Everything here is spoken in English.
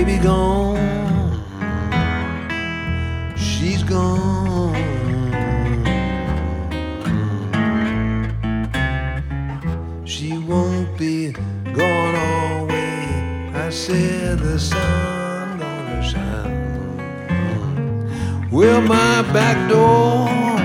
baby gone, she's gone. She won't be gone always. I said the sun gonna shine. Well, my back door